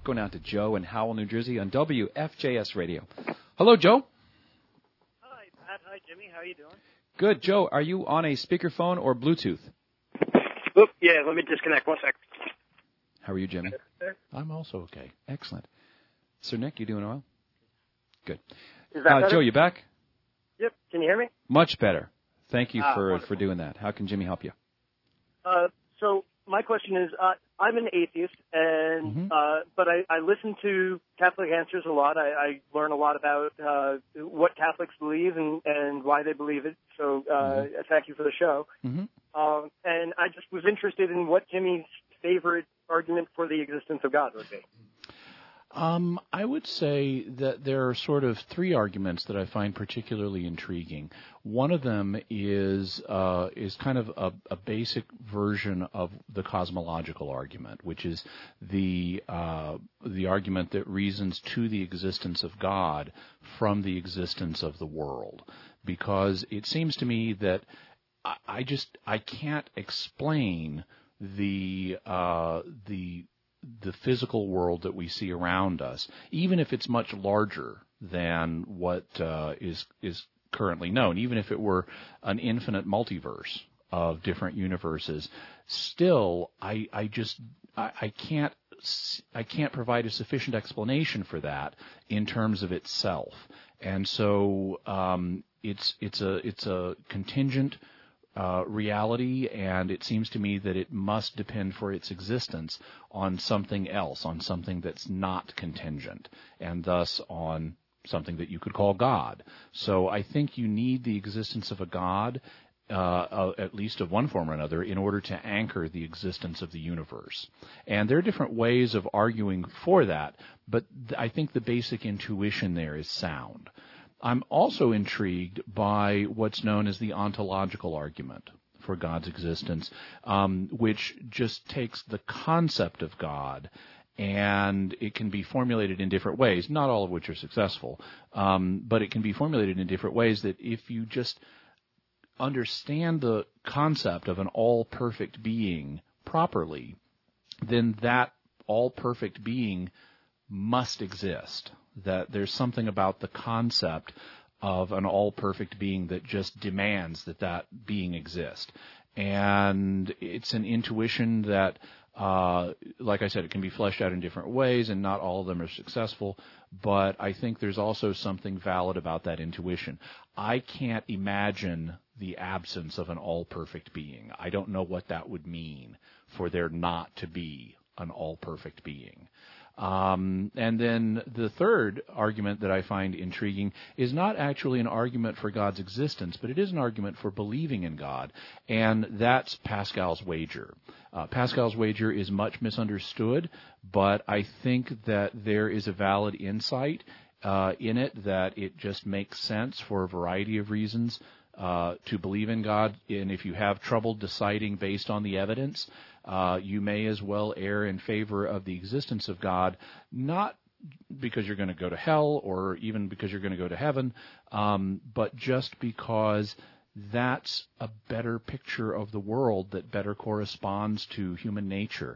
going out to Joe in Howell, New Jersey on WFJS Radio. Hello, Joe. Hi, Pat. Hi, Jimmy. How are you doing? Good. Joe, are you on a speakerphone or Bluetooth? Oop, yeah, let me disconnect. 1 sec. How are you, Jimmy? I'm also okay. Excellent. Sir Nick, you doing well? Good. Is that better? Joe, you back? Yep. Can you hear me? Much better. Thank you for wonderful. doing that. How can Jimmy help you? So my question is, I'm an atheist, and but I listen to Catholic Answers a lot. I learn a lot about what Catholics believe and why they believe it. So thank you for the show. Mm-hmm. And I just was interested in what Jimmy's favorite argument for the existence of God would be. I would say that there are sort of three arguments that I find particularly intriguing. One of them is kind of a basic version of the cosmological argument, which is the argument that reasons to the existence of God from the existence of the world, because it seems to me that I can't explain the physical world that we see around us, even if it's much larger than what is currently known, even if it were an infinite multiverse of different universes. Still, I can't provide a sufficient explanation for that in terms of itself, and so it's a contingent reality, and it seems to me that it must depend for its existence on something else, on something that's not contingent, and thus on something that you could call God. So I think you need the existence of a God, at least of one form or another, in order to anchor the existence of the universe. And there are different ways of arguing for that, but I think the basic intuition there is sound. I'm also intrigued by what's known as the ontological argument for God's existence, which just takes the concept of God, and it can be formulated in different ways, not all of which are successful, but it can be formulated in different ways that if you just understand the concept of an all-perfect being properly, then that all-perfect being must exist. That there's something about the concept of an all-perfect being that just demands that being exist. And it's an intuition that, like I said, it can be fleshed out in different ways, and not all of them are successful, but I think there's also something valid about that intuition. I can't imagine the absence of an all-perfect being. I don't know what that would mean for there not to be an all-perfect being. And then the third argument that I find intriguing is not actually an argument for God's existence, but it is an argument for believing in God, and that's Pascal's wager. Pascal's wager is much misunderstood, but I think that there is a valid insight in it, that it just makes sense for a variety of reasons to believe in God. And if you have trouble deciding based on the evidence, you may as well err in favor of the existence of God, not because you're going to go to hell or even because you're going to go to heaven, but just because that's a better picture of the world that better corresponds to human nature.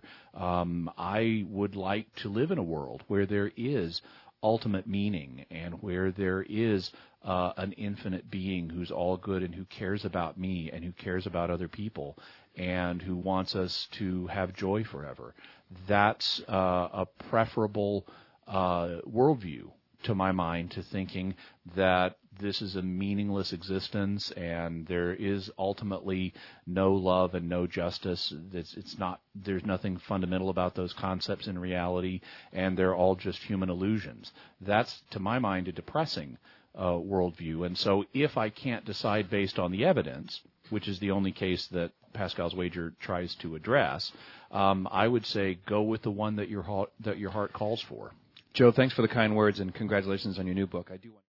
I would like to live in a world where there is ultimate meaning, and where there is an infinite being who's all good and who cares about me and who cares about other people and who wants us to have joy forever. That's a preferable worldview to my mind to thinking that this is a meaningless existence and there is ultimately no love and no justice. There's nothing fundamental about those concepts in reality, and they're all just human illusions. That's, to my mind, a depressing worldview. And so if I can't decide based on the evidence, which is the only case that Pascal's wager tries to address, I would say go with the one that your heart calls for. Joe, thanks for the kind words, and congratulations on your new book. I do want